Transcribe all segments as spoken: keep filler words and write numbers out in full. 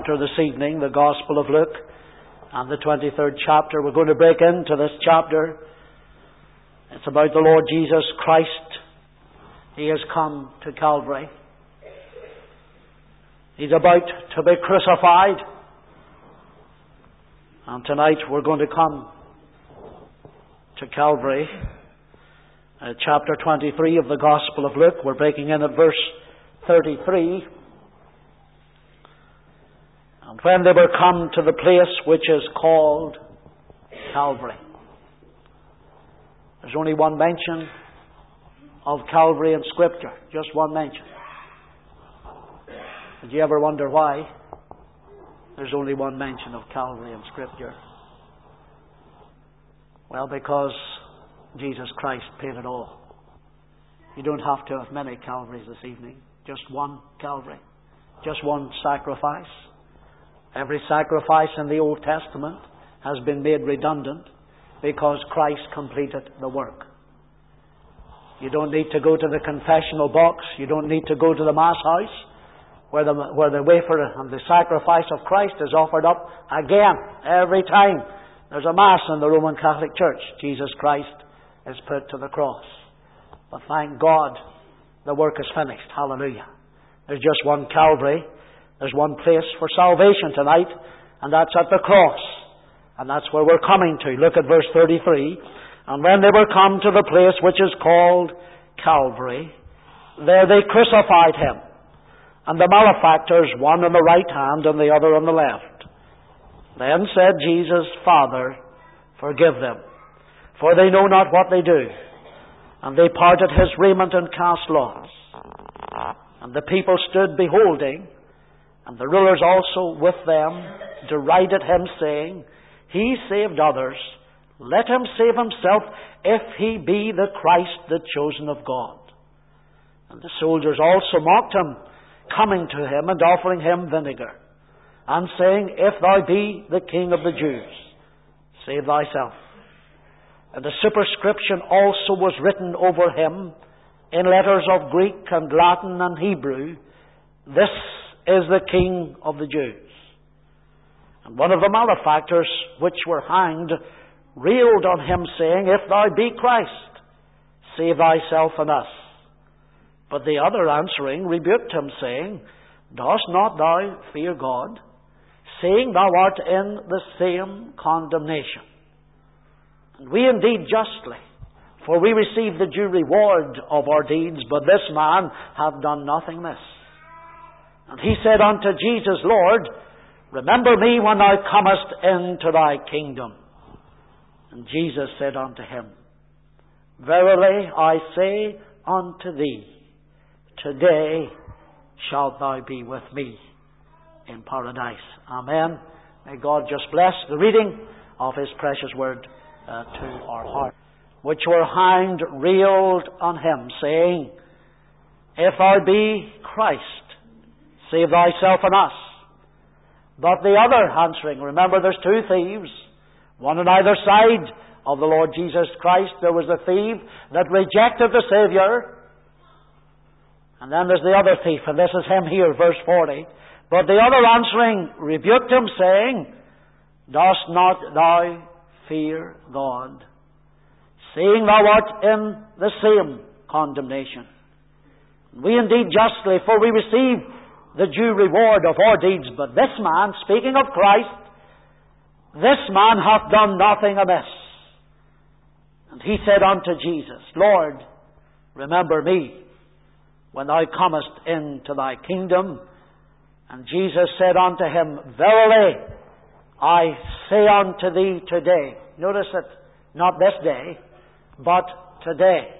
This evening, the Gospel of Luke and the twenty-third chapter. We're going to break into this chapter. It's about the Lord Jesus Christ. He has come to Calvary. He's about to be crucified. And tonight we're going to come to Calvary. Uh, chapter twenty-three of the Gospel of Luke. We're breaking in at verse thirty-three. And when they were come to the place which is called Calvary. There's only one mention of Calvary in Scripture. Just one mention. Did you ever wonder why there's only one mention of Calvary in Scripture? Well, because Jesus Christ paid it all. You don't have to have many Calvaries this evening. Just one Calvary. Just one sacrifice. Every sacrifice in the Old Testament has been made redundant because Christ completed the work. You don't need to go to the confessional box. You don't need to go to the Mass house where the, where the wafer and the sacrifice of Christ is offered up again every time there's a Mass in the Roman Catholic Church. Jesus Christ is put to the cross. But thank God the work is finished. Hallelujah. There's just one Calvary. There's one place for salvation tonight, and that's at the cross. And that's where we're coming to. Look at verse thirty-three. And when they were come to the place which is called Calvary, there they crucified him, and the malefactors, one on the right hand and the other on the left. Then said Jesus, Father, forgive them, for they know not what they do. And they parted his raiment and cast lots. And the people stood beholding, and the rulers also with them derided him, saying, He saved others, let him save himself, if he be the Christ, the chosen of God. And the soldiers also mocked him, coming to him and offering him vinegar, and saying, If thou be the King of the Jews, save thyself. And a superscription also was written over him in letters of Greek and Latin and Hebrew, This is the King of the Jews. And one of the malefactors which were hanged railed on him, saying, If thou be Christ, save thyself and us. But the other answering rebuked him, saying, Dost not thou fear God, seeing thou art in the same condemnation? And we indeed justly, for we receive the due reward of our deeds, but this man hath done nothing amiss. And he said unto Jesus, Lord, remember me when thou comest into thy kingdom. And Jesus said unto him, Verily I say unto thee, today shalt thou be with me in paradise. Amen. May God just bless the reading of his precious word uh, to our heart. Which were hanged railed on him, saying, If thou be Christ, save thyself and us. But the other answering, remember there's two thieves, one on either side of the Lord Jesus Christ. There was the thief that rejected the Savior, and then there's the other thief, and this is him here, verse forty. But the other answering rebuked him, saying, Dost not thou fear God, seeing thou art in the same condemnation? We indeed justly, for we receive the due reward of our deeds. But this man, speaking of Christ, this man hath done nothing amiss. And he said unto Jesus, Lord, remember me when thou comest into thy kingdom. And Jesus said unto him, Verily I say unto thee today. Notice it, not this day, but today.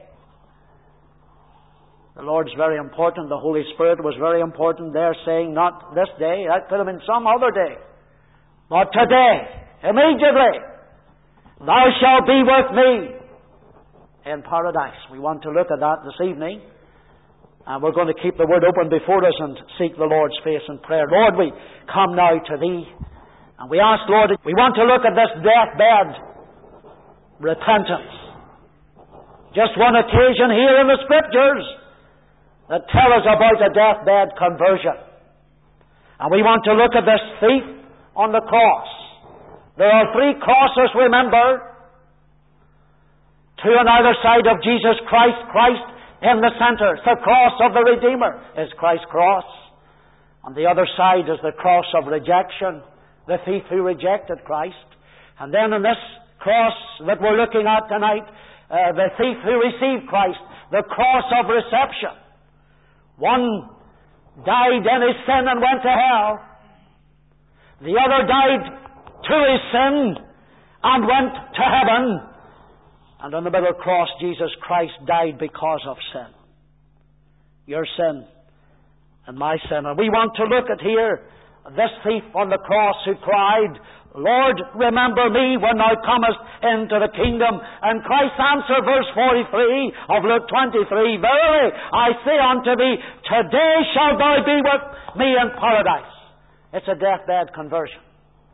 The Lord's very important. The Holy Spirit was very important there, saying not this day. That could have been some other day. But today, immediately, thou shalt be with me in paradise. We want to look at that this evening. And we're going to keep the Word open before us and seek the Lord's face in prayer. Lord, we come now to Thee. And we ask, Lord, we want to look at this deathbed repentance. Just one occasion here in the Scriptures that tell us about a deathbed conversion. And we want to look at this thief on the cross. There are three crosses, remember. Two on either side of Jesus Christ, Christ in the center. The cross of the Redeemer is Christ's cross. On the other side is the cross of rejection, the thief who rejected Christ. And then in this cross that we're looking at tonight, uh, the thief who received Christ, the cross of reception. One died in his sin and went to hell. The other died to his sin and went to heaven. And on the middle cross, Jesus Christ died because of sin. Your sin and my sin. And we want to look at here this thief on the cross who cried, Lord, remember me when thou comest into the kingdom. And Christ's answer, verse forty-three of Luke twenty-three, Verily I say unto thee, today shalt thou be with me in paradise. It's a deathbed conversion.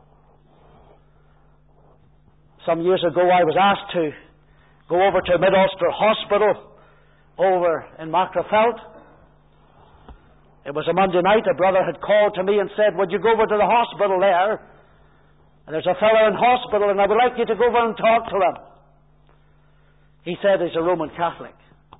Some years ago I was asked to go over to Mid-Ulster Hospital over in Macrofelt. It was a Monday night. A brother had called to me and said, would you go over to the hospital there? And there's a fellow in hospital and I would like you to go over and talk to him. He said he's a Roman Catholic.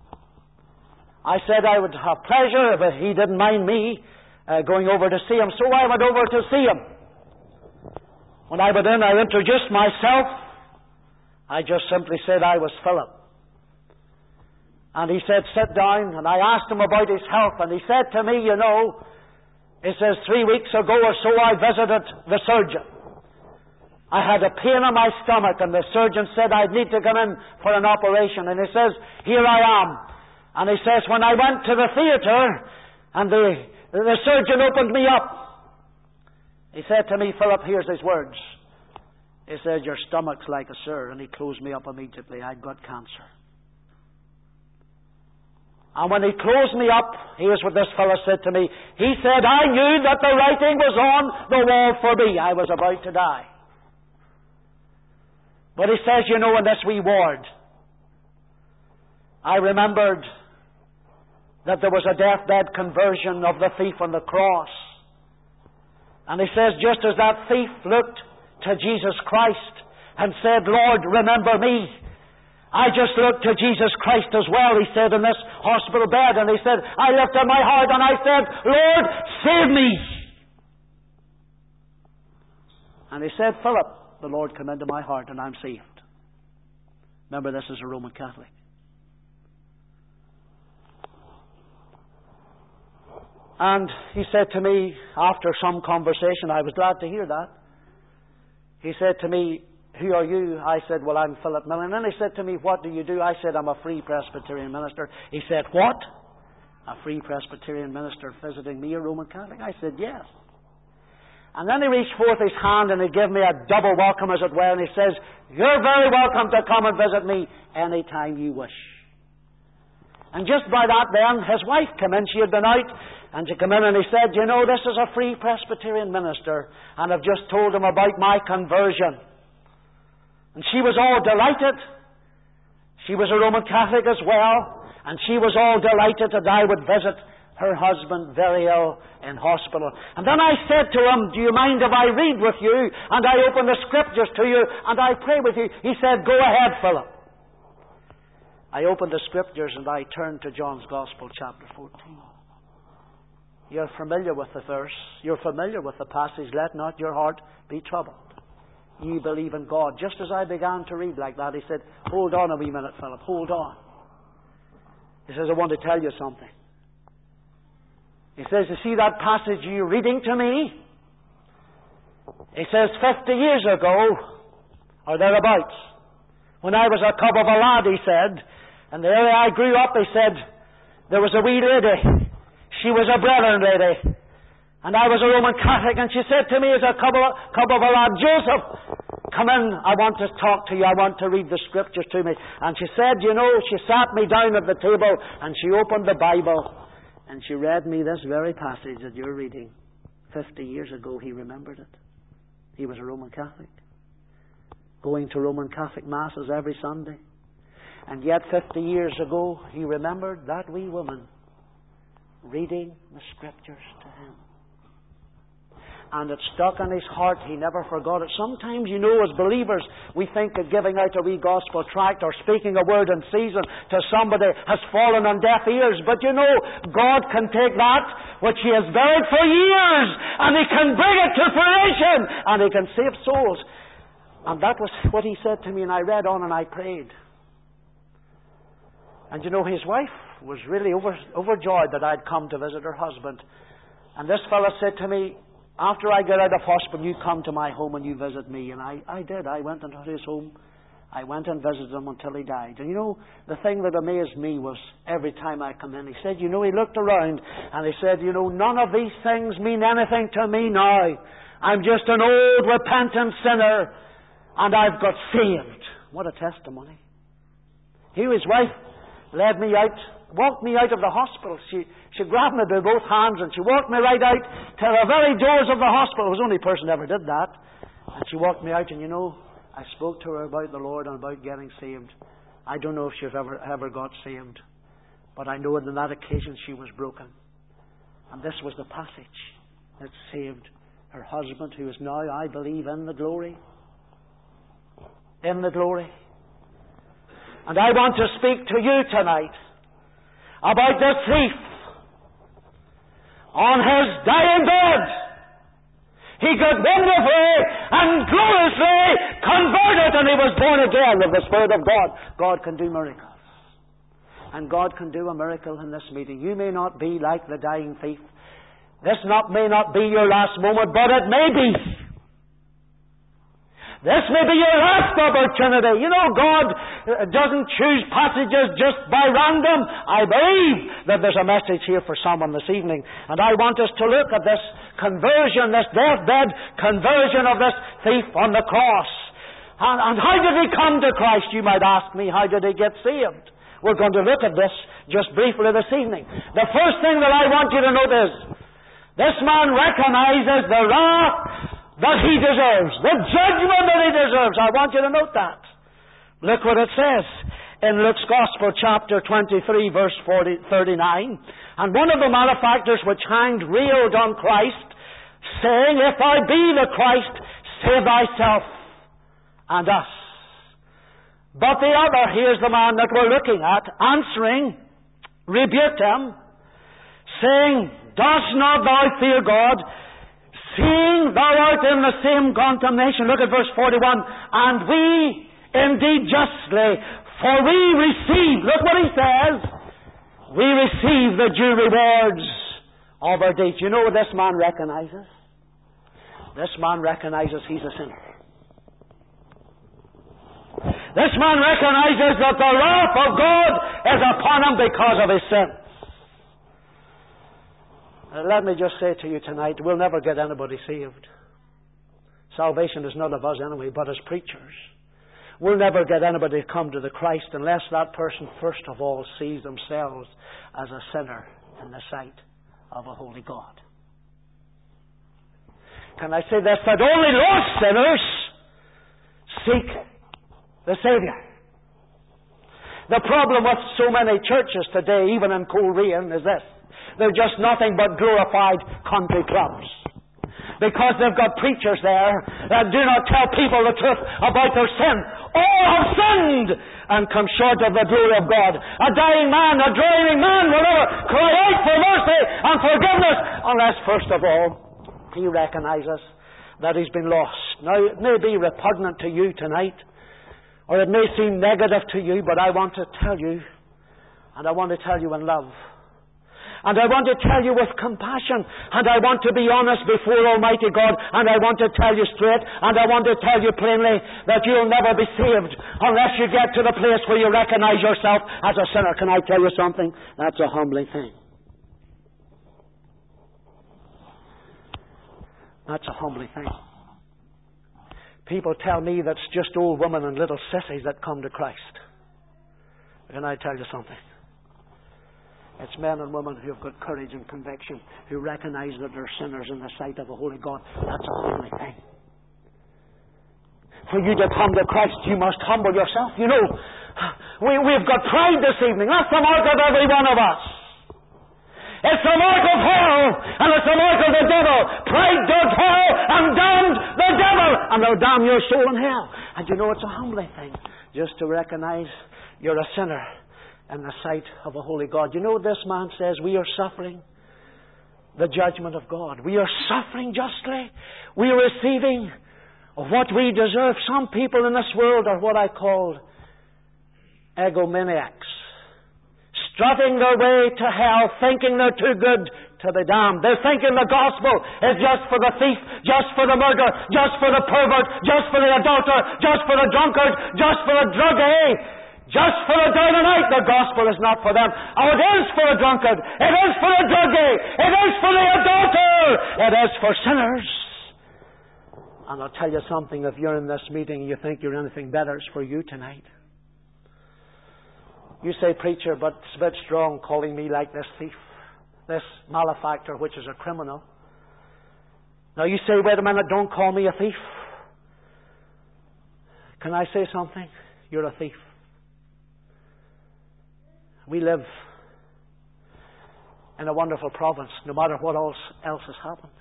I said I would have pleasure if he didn't mind me uh, going over to see him. So I went over to see him. When I went in, I introduced myself. I just simply said I was Philip. And he said, sit down. And I asked him about his health. And he said to me, you know, he says, three weeks ago or so I visited the surgeon. I had a pain in my stomach and the surgeon said I'd need to come in for an operation. And he says, here I am. And he says, when I went to the theatre and the, the surgeon opened me up, he said to me, Philip, here's his words. He said, your stomach's like a sore. And he closed me up immediately. I'd got cancer. And when he closed me up, here's what this fellow said to me. He said, I knew that the writing was on the wall for me. I was about to die. But he says, you know, in this wee ward, I remembered that there was a deathbed conversion of the thief on the cross. And he says, just as that thief looked to Jesus Christ and said, Lord, remember me, I just looked to Jesus Christ as well, he said, in this hospital bed. And he said, I lifted my heart and I said, Lord, save me. And he said, Philip, the Lord come into my heart and I'm saved. Remember, this is a Roman Catholic. And he said to me, after some conversation, I was glad to hear that. He said to me, who are you? I said, well, I'm Philip Miller. And then he said to me, what do you do? I said, I'm a Free Presbyterian minister. He said, what? A Free Presbyterian minister visiting me, a Roman Catholic? I said, yes. And then he reached forth his hand and he gave me a double welcome, as it were, and he says, you're very welcome to come and visit me any time you wish. And just by that then, his wife came in. She had been out, and she came in and he said, you know, this is a Free Presbyterian minister, and I've just told him about my conversion. And she was all delighted. She was a Roman Catholic as well, and she was all delighted that I would visit her husband very ill in hospital. And then I said to him, do you mind if I read with you? And I open the Scriptures to you, and I pray with you. He said, go ahead, Philip. I opened the Scriptures and I turned to John's Gospel, chapter fourteen. You're familiar with the verse. You're familiar with the passage. Let not your heart be troubled. Ye believe in God. Just as I began to read like that, he said, hold on a wee minute, Philip. Hold on. He says, I want to tell you something. He says, you see that passage you're reading to me? He says, fifty years ago, or thereabouts, when I was a cub of a lad, he said, and the area I grew up, he said, there was a wee lady. She was a brethren lady. And I was a Roman Catholic, and she said to me as a cub of, cub of a lad, Joseph, come in, I want to talk to you, I want to read the Scriptures to me. And she said, you know, she sat me down at the table, and she opened the Bible, and she read me this very passage that you're reading. Fifty years ago, he remembered it. He was a Roman Catholic, going to Roman Catholic Masses every Sunday. And yet fifty years ago, he remembered that wee woman reading the Scriptures to him. And it stuck in his heart. He never forgot it. Sometimes, you know, as believers, we think that giving out a wee gospel tract or speaking a word in season to somebody has fallen on deaf ears. But you know, God can take that which He has buried for years, and He can bring it to fruition, and He can save souls. And that was what he said to me, and I read on and I prayed. And you know, his wife was really over, overjoyed that I'd come to visit her husband. And this fellow said to me, after I get out of hospital, you come to my home and you visit me. And I, I did. I went into his home. I went and visited him until he died. And you know, the thing that amazed me was every time I come in, he said, you know, he looked around and he said, you know, none of these things mean anything to me now. I'm just an old repentant sinner and I've got saved. What a testimony. He, his wife, led me out, walked me out of the hospital. She she grabbed me by both hands and she walked me right out to the very doors of the hospital. It was the only person who ever did that. And she walked me out, and you know, I spoke to her about the Lord and about getting saved. I don't know if she ever ever got saved, but I know that on that occasion she was broken. And this was the passage that saved her husband, who is now, I believe, in the glory. In the glory. And I want to speak to you tonight about the thief on his dying bed. He got wonderfully and gloriously converted, and he was born again of the Spirit of God. God can do miracles. And God can do a miracle in this meeting. You may not be like the dying thief. This not, may not be your last moment, but it may be. This may be your last opportunity. You know, God doesn't choose passages just by random. I believe that there's a message here for someone this evening. And I want us to look at this conversion, this deathbed conversion of this thief on the cross. And, and how did he come to Christ, you might ask me? How did he get saved? We're going to look at this just briefly this evening. The first thing that I want you to note is, this man recognizes the wrath that he deserves, the judgment that he deserves. I want you to note that. Look what it says in Luke's Gospel, chapter twenty-three, verse forty, thirty-nine. And one of the malefactors which hanged railed on Christ, saying, If thou be the Christ, save thyself and us. But the other, here's the man that we're looking at, answering, rebuked him, saying, Dost not thou fear God, seeing thou art in the same condemnation? Look at verse forty-one. And we indeed justly, for we receive, look what he says, we receive the due rewards of our deeds. You know what this man recognizes? This man recognizes he's a sinner. This man recognizes that the wrath of God is upon him because of his sin. Uh, let me just say to you tonight, we'll never get anybody saved. Salvation is not of us anyway, but as preachers. We'll never get anybody to come to the Christ unless that person first of all sees themselves as a sinner in the sight of a holy God. Can I say this? That only lost sinners seek the Saviour. The problem with so many churches today, even in Coleraine, is this. They're just nothing but glorified country clubs. Because they've got preachers there that do not tell people the truth about their sin. All have sinned and come short of the glory of God. A dying man, a drowning man will never cry out for mercy and forgiveness unless first of all he recognizes that he's been lost. Now, it may be repugnant to you tonight, or it may seem negative to you, but I want to tell you, and I want to tell you in love, and I want to tell you with compassion, and I want to be honest before Almighty God, and I want to tell you straight, and I want to tell you plainly that you'll never be saved unless you get to the place where you recognize yourself as a sinner. Can I tell you something? That's a humbling thing. That's a humbling thing. People tell me that's just old women and little sissies that come to Christ. Can I tell you something? It's men and women who have got courage and conviction, who recognize that they're sinners in the sight of a holy God. That's a holy thing. For you to come to Christ, you must humble yourself. You know, we, we've got pride this evening. That's the mark of every one of us. It's the mark of hell, and it's the mark of the devil. Pride dug hell and damned the devil, and they'll damn your soul in hell. And you know, it's a humbling thing just to recognize you're a sinner in the sight of a holy God. You know, this man says we are suffering the judgment of God. We are suffering justly. We are receiving what we deserve. Some people in this world are what I call egomaniacs, strutting their way to hell, thinking they're too good to be damned. They're thinking the gospel is just for the thief, just for the murderer, just for the pervert, just for the adulterer, just for the drunkard, just for the druggie. Just for the down and out, the gospel is not for them. Oh, it is for the drunkard. It is for the druggie. It is for the adulterer. It is for sinners. And I'll tell you something. If you're in this meeting and you think you're anything better, it's for you tonight. You say, preacher, but it's a bit strong calling me like this thief, this malefactor, which is a criminal. Now you say, wait a minute, don't call me a thief. Can I say something? You're a thief. We live in a wonderful province, no matter what else, else has happened.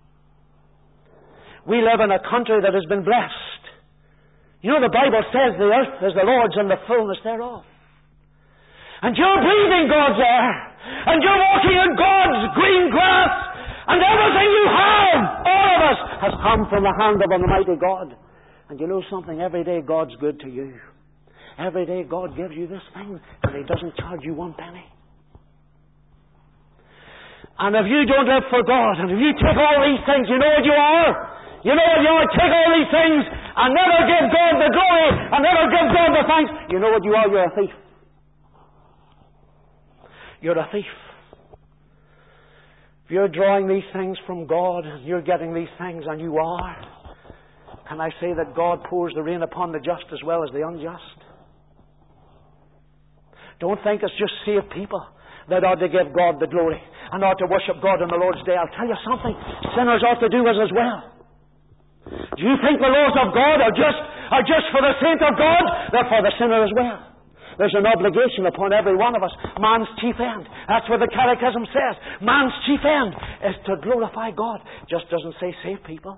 We live in a country that has been blessed. You know, the Bible says the earth is the Lord's and the fullness thereof. And you're breathing God's air. And you're walking in God's green grass. And everything you have, all of us, has come from the hand of Almighty God. And you know something? Every day God's good to you. Every day God gives you this thing, and He doesn't charge you one penny. And if you don't live for God, and if you take all these things, you know what you are? You know what you are? Take all these things and never give God the glory, and never give God the thanks. You know what you are? You're a thief. You're a thief. If you're drawing these things from God, and you're getting these things, and you are, can I say that God pours the rain upon the just as well as the unjust? Don't think it's just saved people that ought to give God the glory and ought to worship God on the Lord's Day. I'll tell you something. Sinners ought to do it as well. Do you think the laws of God are just, are just for the saint of God? They're for the sinner as well. There's an obligation upon every one of us. Man's chief end. That's what the Catechism says. Man's chief end is to glorify God. It just doesn't say save people.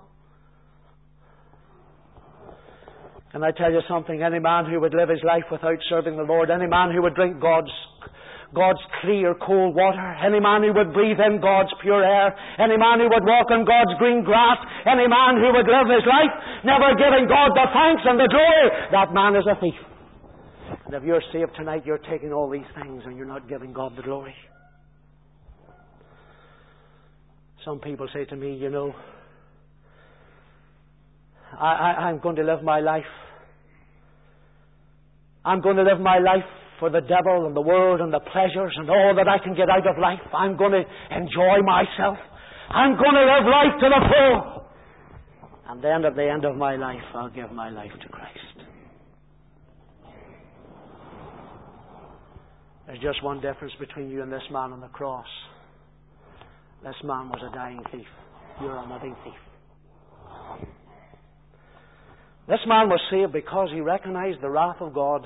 Can I tell you something? Any man who would live his life without serving the Lord, any man who would drink God's God's clear, cold water, any man who would breathe in God's pure air, any man who would walk on God's green grass, any man who would live his life never giving God the thanks and the glory, that man is a thief. And if you're saved tonight, you're taking all these things and you're not giving God the glory. Some people say to me, you know, I, I, I'm going to live my life. I'm going to live my life for the devil and the world and the pleasures and all that I can get out of life. I'm going to enjoy myself. I'm going to live life to the full. And then at the end of my life, I'll give my life to Christ. There's just one difference between you and this man on the cross. This man was a dying thief. You're a living thief. This man was saved because he recognized the wrath of God.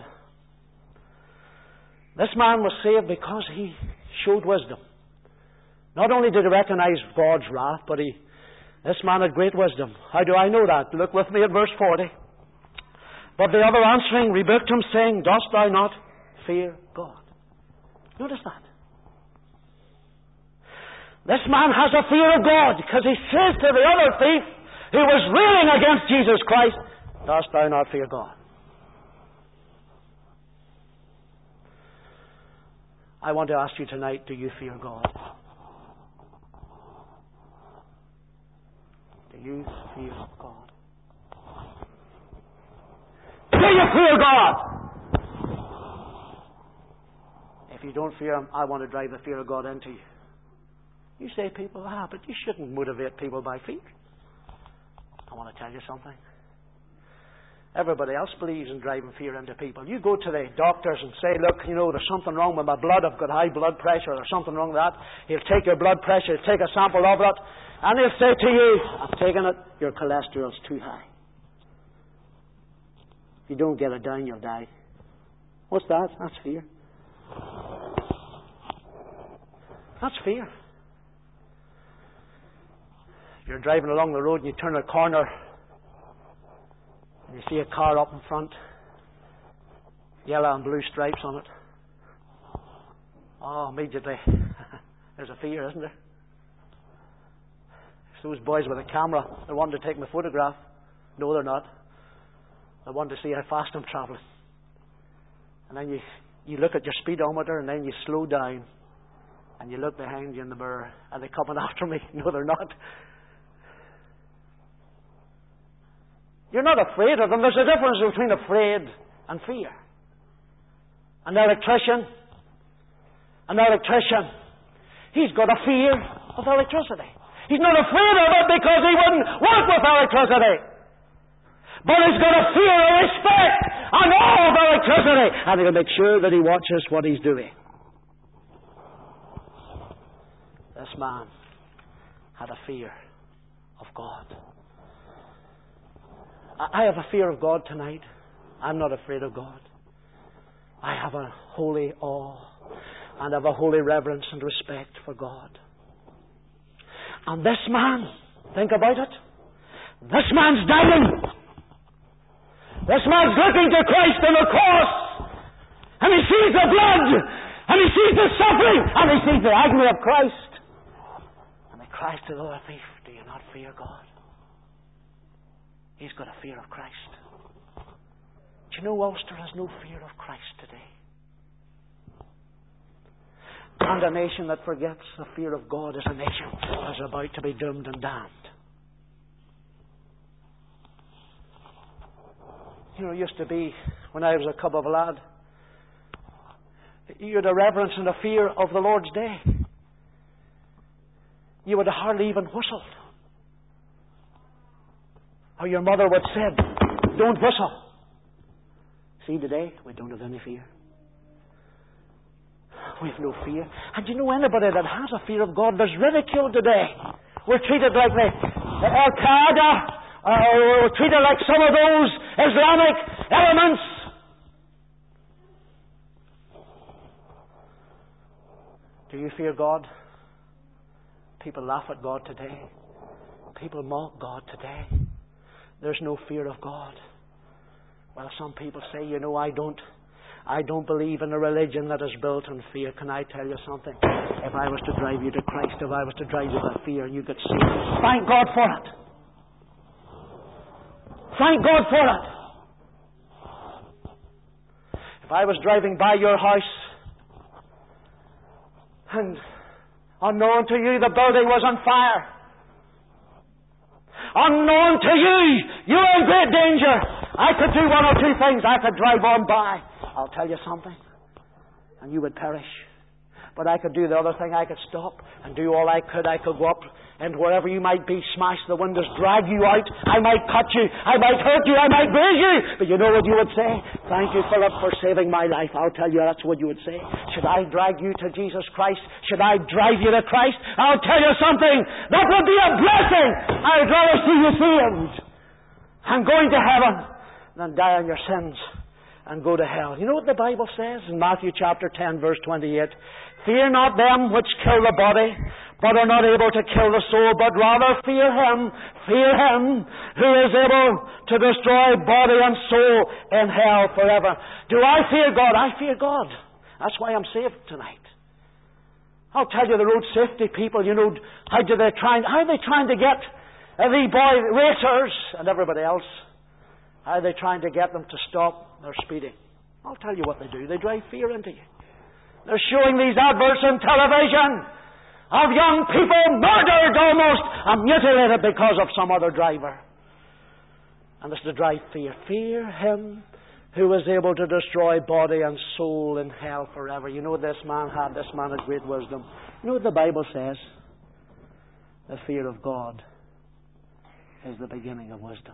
This man was saved because he showed wisdom. Not only did he recognize God's wrath, but he, this man had great wisdom. How do I know that? Look with me at verse forty. But the other answering rebuked him, saying, Dost thou not fear God? Notice that. This man has a fear of God because he says to the other thief who was railing against Jesus Christ, Dost thou not fear God? I want to ask you tonight, do you fear God? Do you fear God? Do you fear God? If you don't fear Him, I want to drive the fear of God into you. You say, people, ah, but you shouldn't motivate people by fear. I want to tell you something. Everybody else believes in driving fear into people. You go to the doctors and say, look, you know, there's something wrong with my blood. I've got high blood pressure. There's something wrong with that. He'll take your blood pressure. He'll take a sample of it. And he'll say to you, I've taken it. Your cholesterol's too high. If you don't get it down, you'll die. What's that? That's fear. That's fear. You're driving along the road and you turn a corner and you see a car up in front, yellow and blue stripes on it. Oh, immediately there's a fear, isn't there? It's those boys with a camera. They want to take my photograph. No, they're not. They want to see how fast I'm travelling. And then you, you look at your speedometer and then you slow down and you look behind you in the mirror. Are they coming after me? No, they're not. You're not afraid of them. There's a difference between afraid and fear. An electrician, an electrician, he's got a fear of electricity. He's not afraid of it because he wouldn't work with electricity. But he's got a fear of respect and awe of electricity. And he'll make sure that he watches what he's doing. This man had a fear of God. I have a fear of God tonight. I'm not afraid of God. I have a holy awe and have a holy reverence and respect for God. And this man, think about it, this man's dying. This man's looking to Christ on the cross, and he sees the blood, and he sees the suffering, and he sees the agony of Christ. And he cries to the other thief, do you not fear God? He's got a fear of Christ. Do you know Ulster has no fear of Christ today? And a nation that forgets the fear of God is a nation that is about to be doomed and damned. You know, it used to be, when I was a cub of a lad, you had a reverence and a fear of the Lord's day. You would have hardly even whistled. Or your mother would have said, don't whistle. See, today, we don't have any fear. We have no fear. And you know, anybody that has a fear of God, there's ridicule today. We're treated like the, the Al-Qaeda, or we're treated like some of those Islamic elements. Do you fear God? People laugh at God today. People mock God today. There's no fear of God. Well, some people say, you know, I don't I don't believe in a religion that is built on fear. Can I tell you something? If I was to drive you to Christ, if I was to drive you to fear, you could see it. Thank God for it. Thank God for it. If I was driving by your house and unknown to you the building was on fire, unknown to you, you were in great danger, I could do one or two things. I could drive on by. I'll tell you something, and you would perish. But I could do the other thing. I could stop and do all I could. I could go up and wherever you might be, smash the windows, drag you out. I might cut you. I might hurt you. I might bruise you. But you know what you would say? Thank you, Philip, for saving my life. I'll tell you, that's what you would say. Should I drag you to Jesus Christ? Should I drive you to Christ? I'll tell you something. That would be a blessing. I'd rather see you saved and going to heaven than die on your sins and go to hell. You know what the Bible says in Matthew chapter ten, verse twenty-eight? Fear not them which kill the body, but are not able to kill the soul, but rather fear Him, fear Him who is able to destroy body and soul in hell forever. Do I fear God? I fear God. That's why I'm saved tonight. I'll tell you, the road safety people, you know, how do they try, how are they trying to get uh, the boy racers and everybody else? How are they trying to get them to stop their speeding? I'll tell you what they do. They drive fear into you. They're showing these adverts on television of young people murdered almost and mutilated because of some other driver. And it's to drive fear. Fear Him who is able to destroy body and soul in hell forever. You know what this man had? This man had great wisdom. You know what the Bible says? The fear of God is the beginning of wisdom.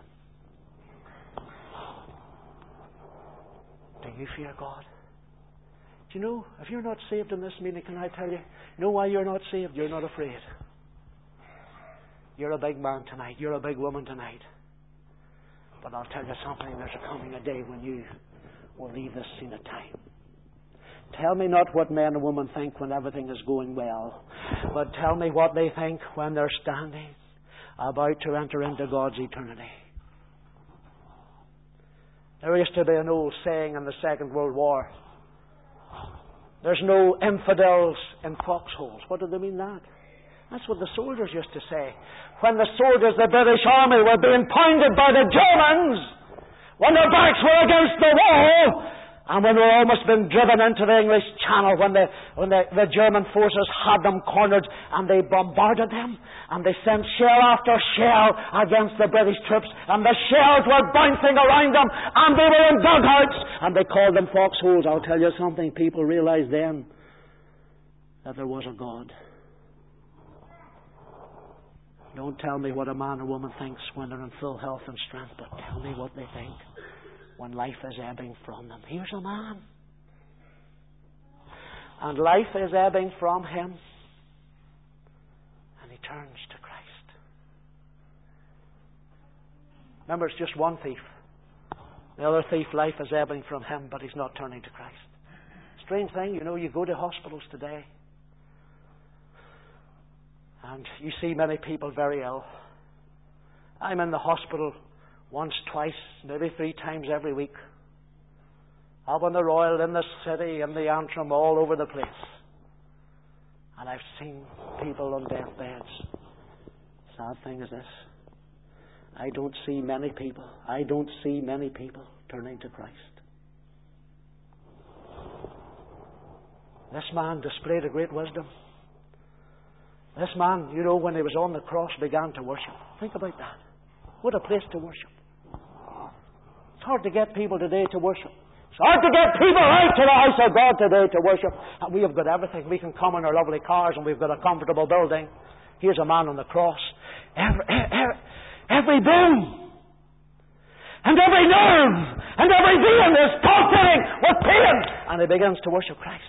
Do you fear God? Do you know, if you're not saved in this meeting, can I tell you, you know why you're not saved? You're not afraid. You're a big man tonight. You're a big woman tonight. But I'll tell you something, there's a coming a day when you will leave this scene of time. Tell me not what men and women think when everything is going well, but tell me what they think when they're standing about to enter into God's eternity. There used to be an old saying in the Second World War. There's no infidels in foxholes. What do they mean that? That's what the soldiers used to say. When the soldiers of the British Army were being pounded by the Germans, when their backs were against the wall, and when they were almost been driven into the English Channel, when, the, when the, the German forces had them cornered, and they bombarded them, and they sent shell after shell against the British troops, and the shells were bouncing around them, and they were in dugouts, and they called them foxholes. I'll tell you something, people realized then that there was a God. Don't tell me what a man or woman thinks when they're in full health and strength, but tell me what they think when life is ebbing from them. Here's a man, and life is ebbing from him, and he turns to Christ. Remember, it's just one thief. The other thief, life is ebbing from him, but he's not turning to Christ. Strange thing, you know, you go to hospitals today, and you see many people very ill. I'm in the hospital once, twice, maybe three times every week. Up on the Royal, in the City, in the Antrim, all over the place. And I've seen people on deathbeds. Sad thing is this. I don't see many people, I don't see many people turning to Christ. This man displayed a great wisdom. This man, you know, when he was on the cross, began to worship. Think about that. What a place to worship. It's hard to get people today to worship. It's hard to get people out to the house of God today to worship. And we have got everything. We can come in our lovely cars, and we've got a comfortable building. Here's a man on the cross. Every, every, every bone and every nerve and every vein is pulsating with pain. And he begins to worship Christ.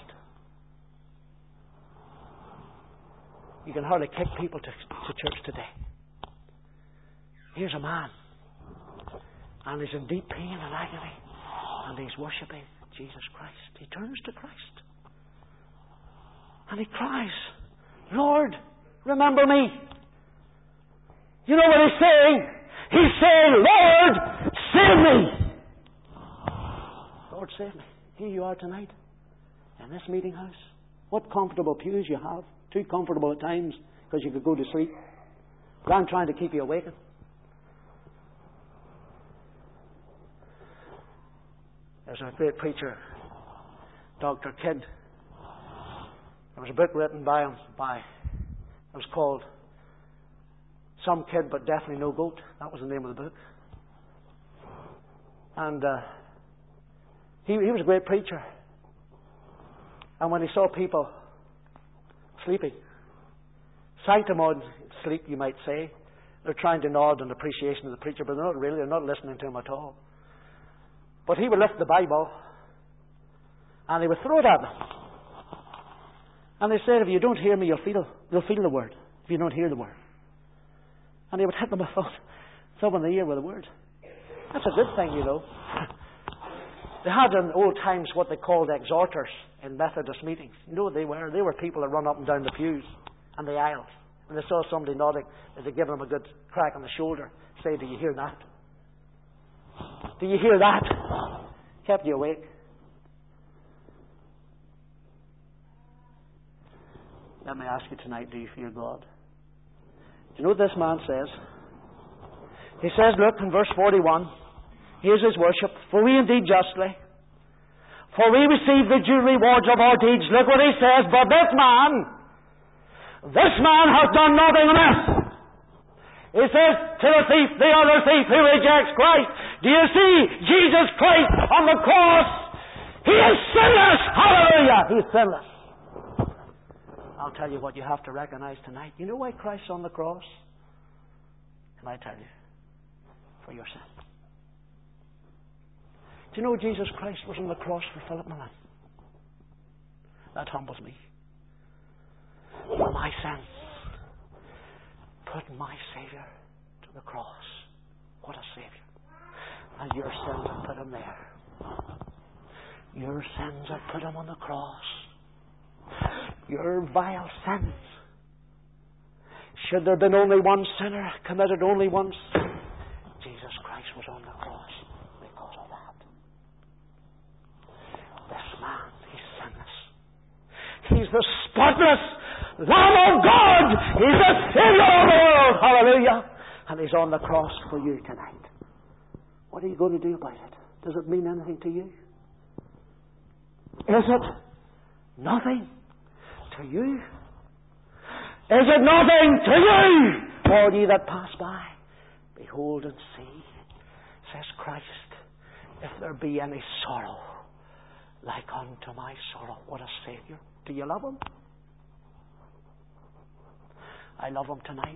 You can hardly kick people to, to church today. Here's a man, and he's in deep pain and agony, and he's worshipping Jesus Christ. He turns to Christ, and he cries, Lord, remember me. You know what he's saying? He's saying, Lord, save me. Lord, save me. Here you are tonight, in this meeting house. What comfortable pews you have. Too comfortable at times, because you could go to sleep. But I'm trying to keep you awake. There's a great preacher, Doctor Kidd. There was a book written by him. By it was called Some Kid But Definitely No Goat. That was the name of the book. And uh, he, he was a great preacher. And when he saw people sleeping, sanctimonious sleep, you might say, they're trying to nod in appreciation of the preacher, but they're not really, they're not listening to him at all. But he would lift the Bible and he would throw it at them. And they said, if you don't hear me, you'll feel, you'll feel the word. If you don't hear the word. And he would hit them with thumb, thumb in the ear with a word. That's a good thing, you know. They had in old times what they called exhorters in Methodist meetings. You know what they were? They were people that run up and down the pews and the aisles. When they saw somebody nodding, they'd give them a good crack on the shoulder. Say, do you hear that? Do you hear that? Kept you awake. Let me ask you tonight, do you fear God? Do you know what this man says? He says, look, in verse forty-one, here's his worship. For we indeed justly, for we receive the due rewards of our deeds. Look what he says. But this man, this man has done nothing amiss. He says to the thief, the other thief who rejects Christ, do you see Jesus Christ on the cross? He is sinless. Hallelujah. He is sinless. I'll tell you what you have to recognize tonight. You know why Christ's on the cross? Can I tell you? For your sin. Do you know Jesus Christ was on the cross for Philip Millen? That humbles me. For my sins. Put my Saviour to the cross. What a Saviour. And your sins, put him there. Your sins are put Him on the cross. Your vile sins. Should there have been only one sinner, committed only one sin, Jesus Christ was on the cross because of that. This man, He's sinless. He's the spotless Lamb of God. He's the Savior of the world. Hallelujah. And He's on the cross for you tonight. What are you going to do about it? Does it mean anything to you? Is it nothing to you? Is it nothing to you? All ye that pass by, behold and see, says Christ, if there be any sorrow like unto my sorrow. What a Saviour. Do you love Him? I love Him tonight.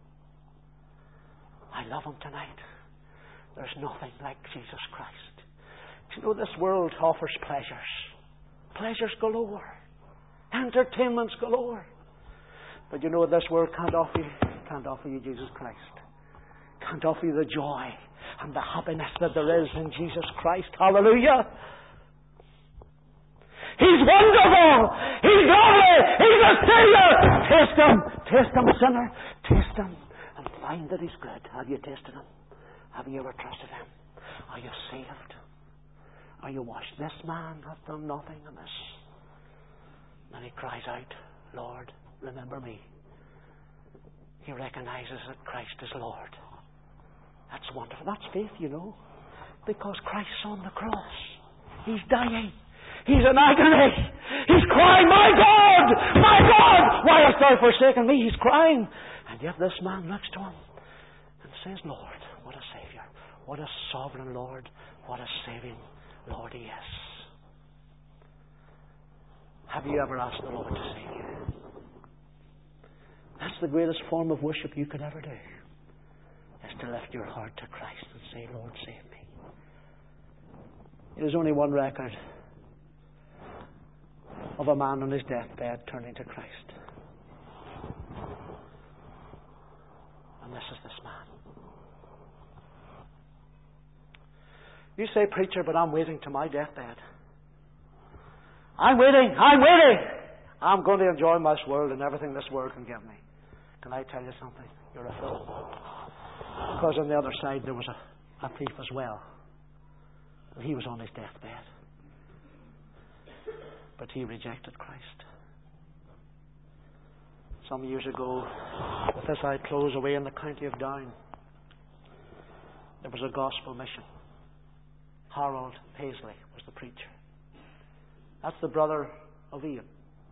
I love Him tonight. There's nothing like Jesus Christ. Do you know this world offers pleasures? Pleasures galore. Entertainments galore. But you know this world can't offer you, can't offer you Jesus Christ. Can't offer you the joy and the happiness that there is in Jesus Christ. Hallelujah. He's wonderful. He's lovely. He's a Savior. Taste Him. Taste Him, sinner. Taste Him and find that He's good. Have you tasted Him? Have you ever trusted Him? Are you saved? Are you washed? This man hath done nothing amiss. And he cries out, Lord, remember me. He recognizes that Christ is Lord. That's wonderful. That's faith, you know. Because Christ's on the cross. He's dying. He's in agony. He's crying, my God! My God! Why hast thou forsaken me? He's crying. And yet this man looks to him and says, Lord, what a Saviour. What a sovereign Lord. What a saving Lord He is. Have you ever asked the Lord to save you? That's the greatest form of worship you could ever do. Is to lift your heart to Christ and say, Lord, save me. There's only one record of a man on his deathbed turning to Christ. And this is this man. You say, preacher, but I'm waiting to my deathbed. I'm waiting, I'm waiting. I'm going to enjoy this world and everything this world can give me. Can I tell you something? You're a fool. Because on the other side there was a, a thief as well. And he was on his deathbed. But he rejected Christ. Some years ago, with this I close, away in the county of Down, there was a gospel mission. Harold Paisley was the preacher. That's the brother of Ian.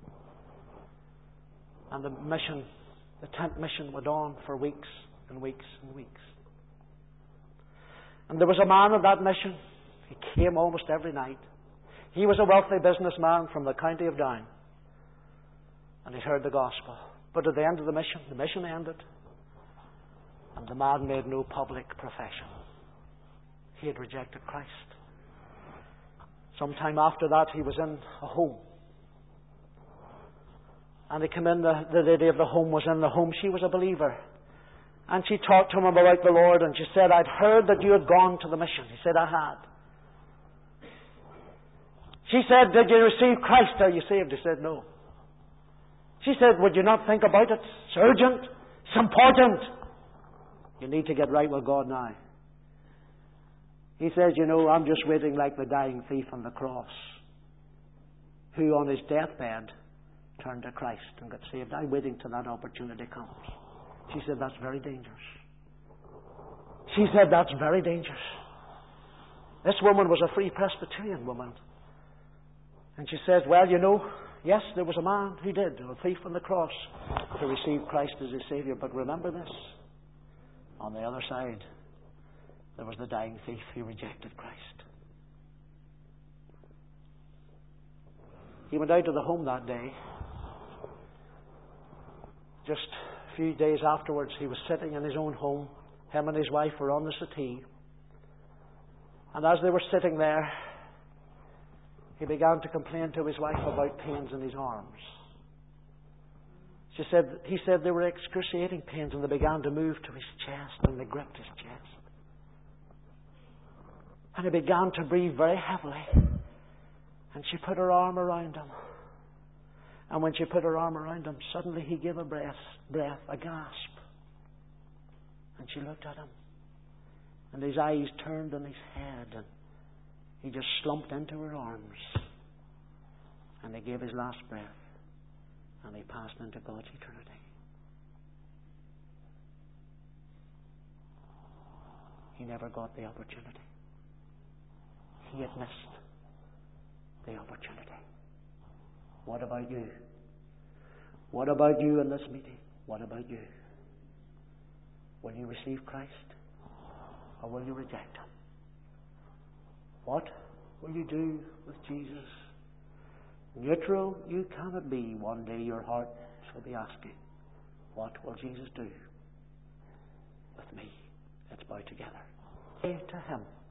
And the mission, the tent mission went on for weeks and weeks and weeks. And there was a man on that mission. He came almost every night. He was a wealthy businessman from the county of Down. And he heard the gospel. But at the end of the mission, the mission ended. And the man made no public profession. He had rejected Christ. Sometime after that, he was in a home. And he came in, the, the lady of the home was in the home. She was a believer. And she talked to him about the Lord. And she said, I'd heard that you had gone to the mission. He said, I had. She said, did you receive Christ? Are you saved? He said, no. She said, would you not think about it? It's urgent. It's important. You need to get right with God now. He says, you know, I'm just waiting like the dying thief on the cross, who on his deathbed turned to Christ and got saved. I'm waiting till that opportunity comes. She said, that's very dangerous. She said, that's very dangerous. This woman was a Free Presbyterian woman. And she says, well, you know, yes, there was a man who did, a thief on the cross, to receive Christ as his Saviour. But remember this, on the other side, there was the dying thief who rejected Christ. He went out of the home that day. Just a few days afterwards, he was sitting in his own home. Him and his wife were on the settee. And as they were sitting there, he began to complain to his wife about pains in his arms. She said, he said they were excruciating pains, and they began to move to his chest, and they gripped his chest. And he began to breathe very heavily. And she put her arm around him. And when she put her arm around him, suddenly he gave a breath, breath, a gasp. And she looked at him. And his eyes turned in his head. And he just slumped into her arms. And he gave his last breath. And he passed into God's eternity. He never got the opportunity. He had missed the opportunity. What about you? What about you in this meeting? What about you? Will you receive Christ? Or will you reject Him? What will you do with Jesus? Neutral you cannot be. One day your heart shall be asking, what will Jesus do with me? Let's bow together. Say to Him,